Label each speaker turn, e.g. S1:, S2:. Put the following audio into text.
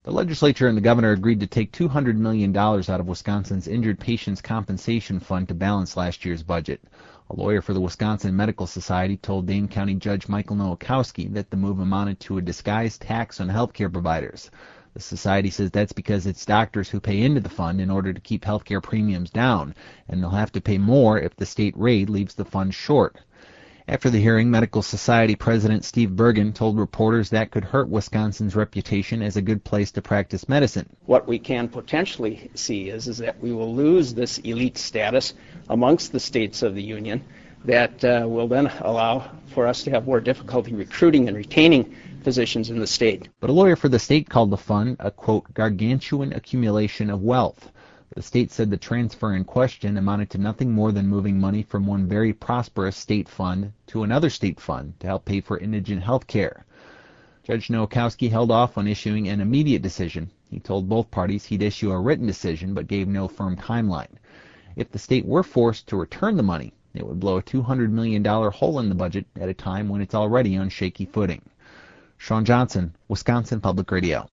S1: The legislature and the governor agreed to take $200 million out of Wisconsin's Injured Patients Compensation Fund to balance last year's budget. A lawyer for the Wisconsin Medical Society told Dane County Judge Michael Nowakowski that the move amounted to a disguised tax on healthcare providers. The society says that's because it's doctors who pay into the fund in order to keep healthcare premiums down, and they'll have to pay more if the state rate leaves the fund short. After the hearing, Medical Society President Steve Bergen told reporters that could hurt Wisconsin's reputation as a good place to practice medicine.
S2: What we can potentially see is that we will lose this elite status amongst the states of the union that will then allow for us to have more difficulty recruiting and retaining physicians in the state.
S1: But a lawyer for the state called the fund a, quote, gargantuan accumulation of wealth. The state said the transfer in question amounted to nothing more than moving money from one very prosperous state fund to another state fund to help pay for indigent health care. Judge Nowakowski held off on issuing an immediate decision. He told both parties he'd issue a written decision but gave no firm timeline. If the state were forced to return the money, it would blow a $200 million hole in the budget at a time when it's already on shaky footing. Sean Johnson, Wisconsin Public Radio.